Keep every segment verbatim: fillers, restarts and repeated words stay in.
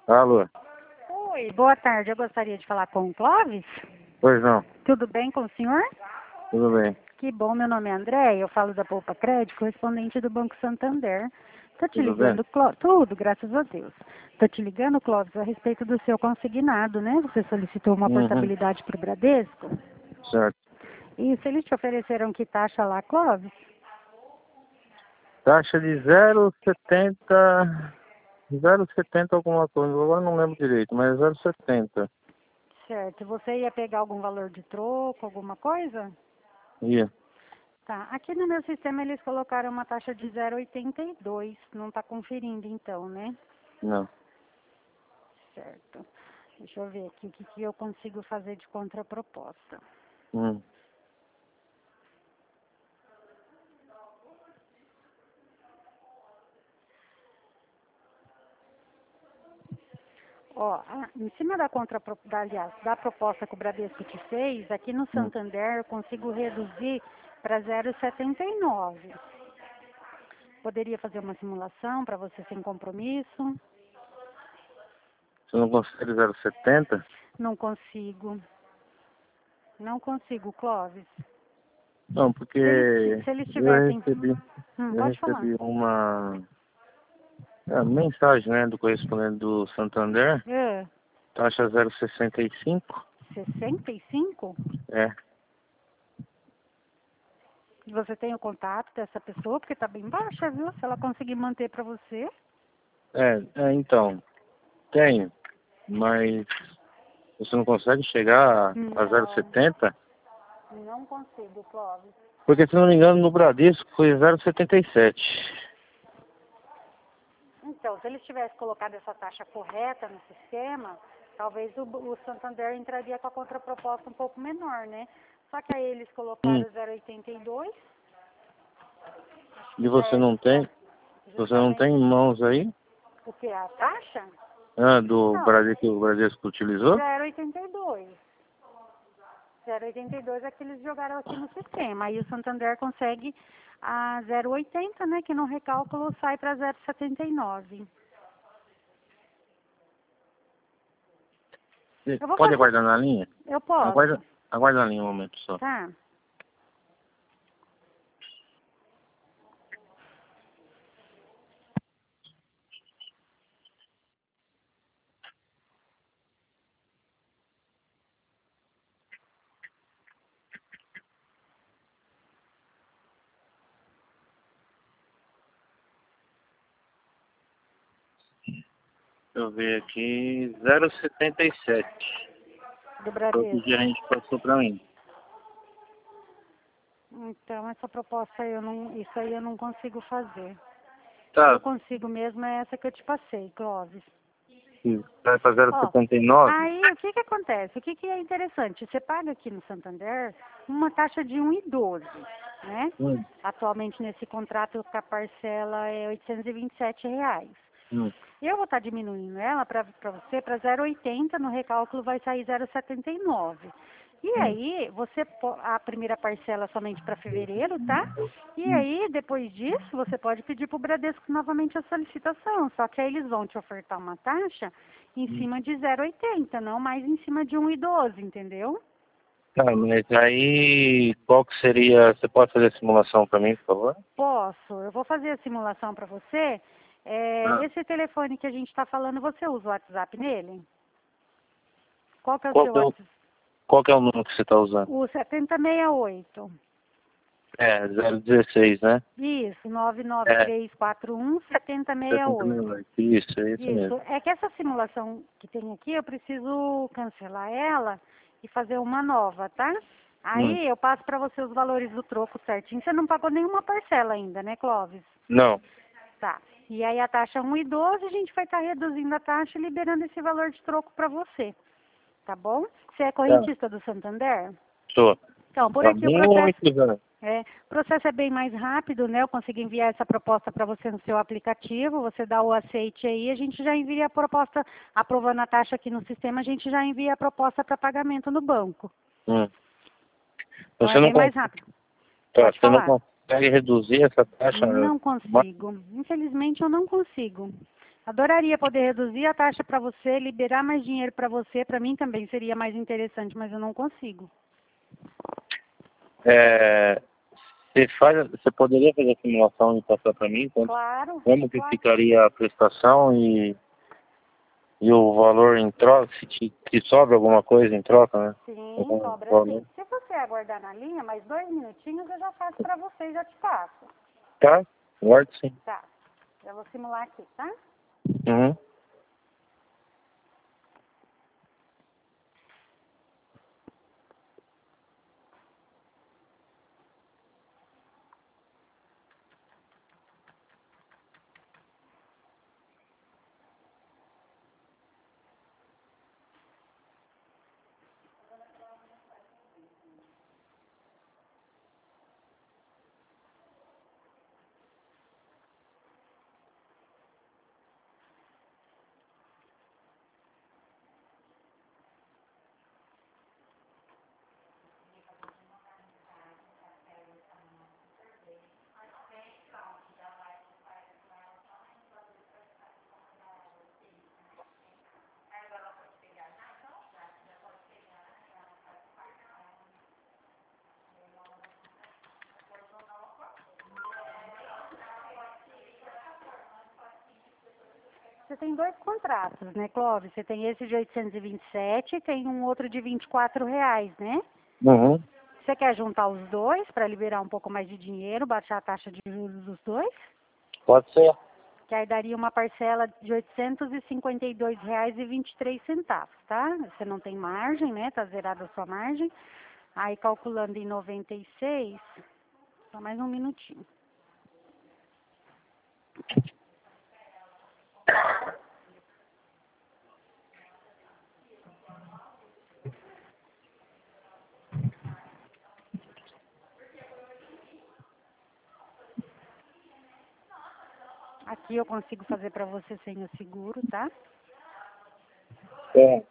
Alô? Oi, boa tarde. Eu gostaria de falar com o Clóvis. Pois não, Tudo bem com o senhor? tudo bem. Que bom, meu nome é André, eu falo da Poupa Crédito, correspondente do Banco Santander. Tô te Tudo bem? ligando, Cló... tudo, graças a Deus. Tô te ligando, Clóvis, a respeito do seu consignado, né? Você solicitou uma Uhum, portabilidade para o Bradesco. certo. E se eles te ofereceram que taxa lá, Clóvis? Taxa de zero vírgula setenta, zero vírgula setenta alguma coisa, agora não lembro direito, mas zero vírgula setenta. Certo. Você ia pegar algum valor de troco, alguma coisa? Ia, Tá. Aqui no meu sistema eles colocaram uma taxa de zero vírgula oitenta e dois. Não está conferindo então, né? não. Certo. Deixa eu ver aqui o que, que eu consigo fazer de contraproposta. Hum. Ó, a- em cima da contrapro, da, aliás, da proposta que o Bradesco te fez, aqui no Hum. Santander eu consigo reduzir para zero vírgula setenta e nove. Poderia fazer uma simulação para você sem compromisso? Você não consegue zero vírgula setenta? Não consigo. Não consigo, Clóvis. Não, porque Se eles, ti- se eles eu tivessem... recebi, Hum, eu pode falar. recebi uma é, mensagem, né, do correspondente do Santander, É, taxa zero vírgula sessenta e cinco. sessenta e cinco? É, Você tem o contato dessa pessoa? Porque tá bem baixa, viu? Se ela conseguir manter para você... é, é, então, tenho, mas você não consegue chegar a zero vírgula Não, setenta? não consigo, Clóvis. Porque, se não me engano, no Bradesco foi zero vírgula setenta e sete. Então, se eles tivessem colocado essa taxa correta no sistema, talvez o, o Santander entraria com a contraproposta um pouco menor, né? Só que aí eles Hum. colocaram zero vírgula oitenta e dois, E que já você é não tem? justa, Você não tem justamente em mãos aí? o que? A taxa? Ah, do Não, Brasil que o Bradesco utilizou? zero vírgula oitenta e dois. zero vírgula oitenta e dois é que eles jogaram aqui no sistema. Aí o Santander consegue a zero vírgula oitenta, né? Que no recálculo sai para zero vírgula setenta e nove. Você Eu vou pode fazer. aguardar na linha? Eu posso, Aguarda, aguarda na linha um momento só. tá? Deixa eu ver aqui, zero vírgula setenta e sete. Do Foi o que o Bradesco. gerente passou pra mim. Então, essa proposta eu não, isso aí eu não consigo fazer. O que eu Tá, consigo mesmo é essa que eu te passei, Clóvis. vai pra zero vírgula Ó, setenta e nove? aí o que que acontece? O que que é interessante? Você paga aqui no Santander uma taxa de um vírgula doze, né? Hum, Atualmente nesse contrato a parcela é oitocentos e vinte e sete reais. hum, Eu vou estar diminuindo ela para você para zero vírgula oitenta, no recálculo vai sair zero vírgula setenta e nove. E hum. aí, você po- a primeira parcela somente para fevereiro, tá? E aí, depois disso, você pode pedir para o Bradesco novamente a solicitação. Só que aí eles vão te ofertar uma taxa em cima de zero vírgula oitenta, não mais em cima de um vírgula doze, entendeu? Tá, mas aí qual que seria... Você pode fazer a simulação pra mim, por favor? Posso. Eu vou fazer a simulação para você. É, Ah. esse telefone que a gente está falando, você usa o WhatsApp nele? Qual que é o Qual seu que é o, WhatsApp? qual que é o número que você tá usando? O setenta e sessenta e oito. É, zero dezesseis, né? Isso, nove nove É, três quatro um, sete zero seis oito. setenta e oito. Isso, é isso Isso. mesmo. É que essa simulação que tem aqui, eu preciso cancelar ela e fazer uma nova, tá? Hum. Aí eu passo para você os valores do troco certinho. Você não pagou nenhuma parcela ainda, né, Clóvis? Não, Tá. E aí a taxa um vírgula doze, a gente vai estar reduzindo a taxa e liberando esse valor de troco para você. Tá bom? Você é tá. correntista do Santander? Tô. Então, por Tá aqui o processo, muito grande. é, o processo é bem mais rápido, né? Eu consigo enviar essa proposta para você no seu aplicativo, você dá o aceite aí, a gente já envia a proposta, aprovando a taxa aqui no sistema, a gente já envia a proposta para pagamento no banco. Hum. Então Você é não, bem con- mais rápido. tá, Pode você não falar. consegue reduzir essa taxa? Não ma- consigo. Infelizmente eu não consigo. Adoraria poder reduzir a taxa para você, liberar mais dinheiro para você. Para mim também seria mais interessante, mas eu não consigo. É, você, faz, você poderia fazer a simulação e passar para mim? Quanto, Claro. como que Claro. ficaria a prestação e, e o valor em troca? Se te, te sobra alguma coisa em troca, né? Sim, Algum cobra valor? sim. Se você aguardar na linha, mais dois minutinhos eu já faço para você e já te passo. Tá, guardo sim. Tá. Eu vou simular aqui, tá? Uhum. Você tem dois contratos, né, Clóvis? Você tem esse de oitocentos e vinte e sete e tem um outro de vinte e quatro reais, né? Uhum. Você quer juntar os dois para liberar um pouco mais de dinheiro, baixar a taxa de juros dos dois? Pode ser. Que aí daria uma parcela de oitocentos e cinquenta e dois reais e vinte e três centavos, tá? Você não tem margem, né? Tá zerada a sua margem. Aí calculando em noventa e seis, só mais um minutinho. Aqui eu consigo fazer para você sem o seguro, tá? É.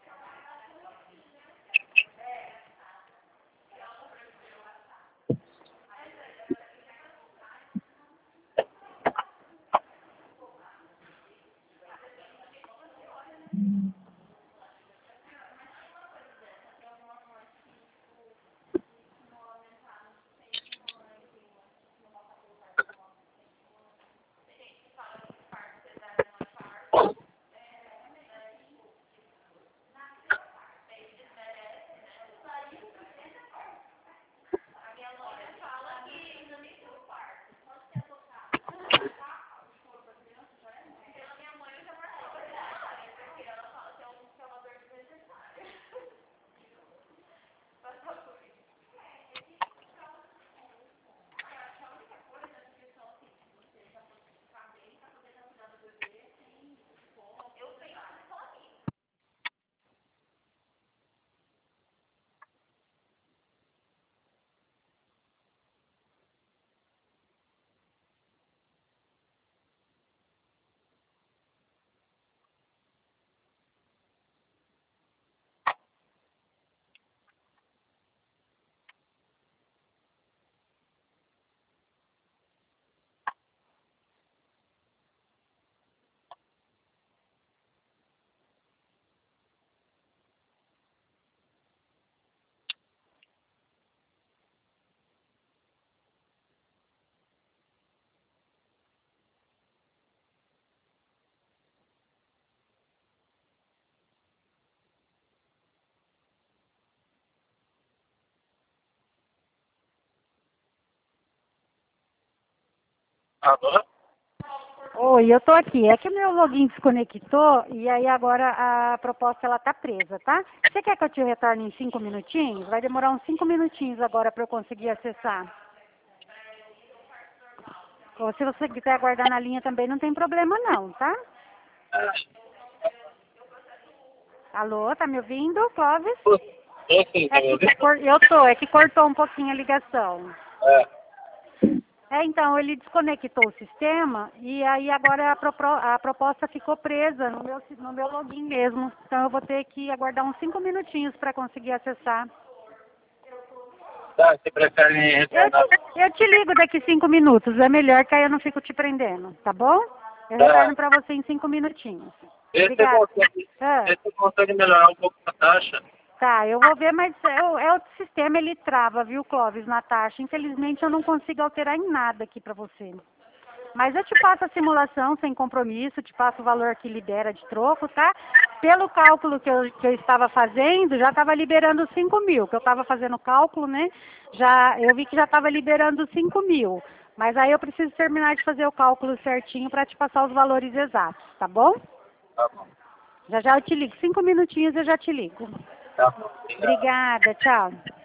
Alô? Oi, eu tô aqui. É que o meu login desconectou e aí agora a proposta ela tá presa, tá? Você quer que eu te retorne em cinco minutinhos? Vai demorar uns cinco minutinhos agora para eu conseguir acessar. Ou se você quiser aguardar na linha também não tem problema não, tá? Alô, tá me ouvindo, Clóvis? Tô sim, tá É me que ouvindo? cor- eu tô, é que cortou um pouquinho a ligação. É. É, então, ele desconectou o sistema e aí agora a, propro- a proposta ficou presa no meu, si- no meu login mesmo. Então eu vou ter que aguardar uns cinco minutinhos para conseguir acessar. Tá, você prefere Eu retornar? te, eu te ligo daqui cinco minutos, é melhor que aí eu não fico te prendendo, tá bom? Eu Tá. retorno para você em cinco minutinhos. Esse Obrigada. consegue, Ah. esse consegue melhorar um pouco a taxa. Tá, eu vou ver, mas é o, é o sistema, ele trava, viu, Clóvis, na taxa. Infelizmente, eu não consigo alterar em nada aqui para você. Mas eu te passo a simulação sem compromisso, te passo o valor que libera de troco, tá? Pelo cálculo que eu, que eu estava fazendo, já estava liberando cinco mil, que eu estava fazendo o cálculo, né? Já, eu vi que já estava liberando cinco mil. Mas aí eu preciso terminar de fazer o cálculo certinho para te passar os valores exatos, tá bom? Tá bom. Já já eu te ligo. Cinco minutinhos eu já te ligo. Tá bom. Obrigado. Obrigada, tchau.